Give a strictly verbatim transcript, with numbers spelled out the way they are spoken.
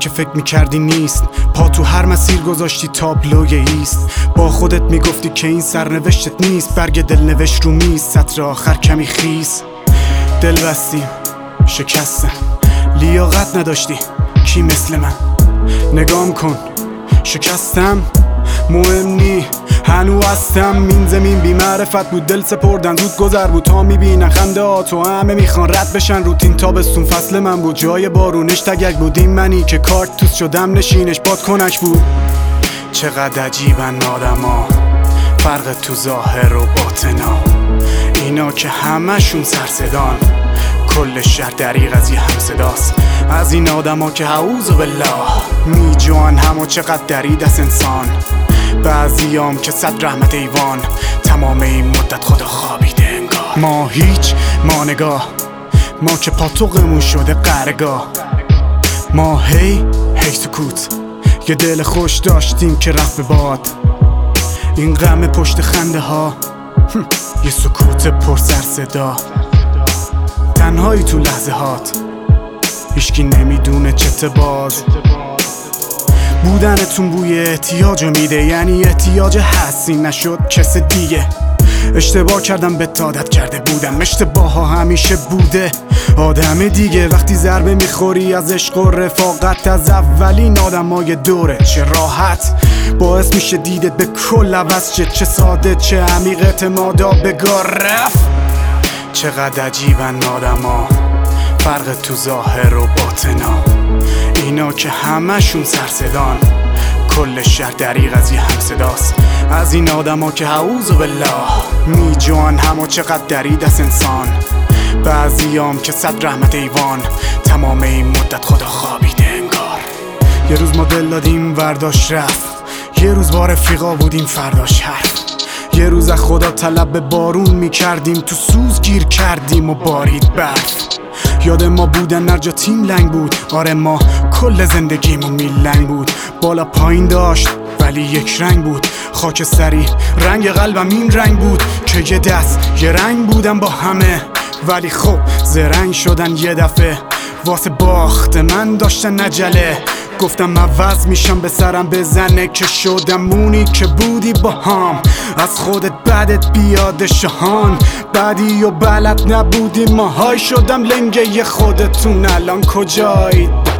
که فکر میکردی نیست. پا تو هر مسیر گذاشتی تابلوی ایست. با خودت میگفتی که این سرنوشتت نیست. برگ دلنوشت رو میز، سطر آخر کمی خیس. دل بستیم، شکستم، لیاقت نداشتی کی مثل من. نگام کن، شکستم، مهم نی هنو هستم. این زمین بی معرفت بود، دل سپردن زود گذر بود. تا میبینن خنده ها تو همه میخوان رد بشن. روتین تابستون فصل من بود، جای بارونش تگک بود. این منی که کارت توست شدم نشینش باد کنک بود. چقدر عجیبن آدما، فرق تو ظاهر و باطنا. اینا که همشون سرصدان، کل شهر دریغ از یه همصداست. از این آدما که اعوذ بالله میجوان همو چقدر درید از انسان. بعضیام که صد رحمت ایوان، تمام این مدت خدا خوابیده انگار. ما هیچ، ما نگاه، ما که پاتوقمون شده قرگاه. ما هی هی سکوت، یه دل خوش داشتیم که رفت به باد. این غم پشت خنده ها، یه سکوت پر سر صدا. تنهایی تو لحظه هات، هیچکی نمیدونه چته باز. بودنتون بوی احتیاجو میده، یعنی احتیاج هستی نشد کس دیگه. اشتباه کردم به عادت کرده بودم، اشتباه ها همیشه بوده آدم دیگه. وقتی ضربه میخوری از عشق و رفاقت، از اولین آدمای دوره چه راحت باعث میشه دیدت به کل عوض شه. چه ساده چه عمیق اعتمادا بگار رفت. چقدر عجیبن آدما، فرق تو ظاهر و باطنا. اینا که همشون سرصدان، کل شهر دریغ از یه همصداست. از این آدما که اعوذ بالله میجوان همو چقدر درید از انسان. بعضیام که صد رحمت ایوان، تمام این مدت خدا خوابیده انگار. یه روز ما دل دادیم ورداش رفت، یه روز با رفیقا بودیم فرداش حرف. یه روز از خدا طلب به بارون میکردیم، تو سوز گیر کردیم و بارید برف. یاد ما بودن نرجا تیم لنگ بود، آره ما کل زندگیمون میلنگ بود. بالا پایین داشت ولی یک رنگ بود، خاک سری رنگ قلبم این رنگ بود. که یه دست یه رنگ بودم با همه، ولی خب زرنگ شدن یه دفعه. واسه باخت من داشتن عجله، گفتم عوض میشم به سرم بزنه. که شدم اونی که بودی با هم، از خودت بعدت بیاد شهان. بعدی و بلد نبودی ماهای، شدم لنگه خودتون الان کجایید؟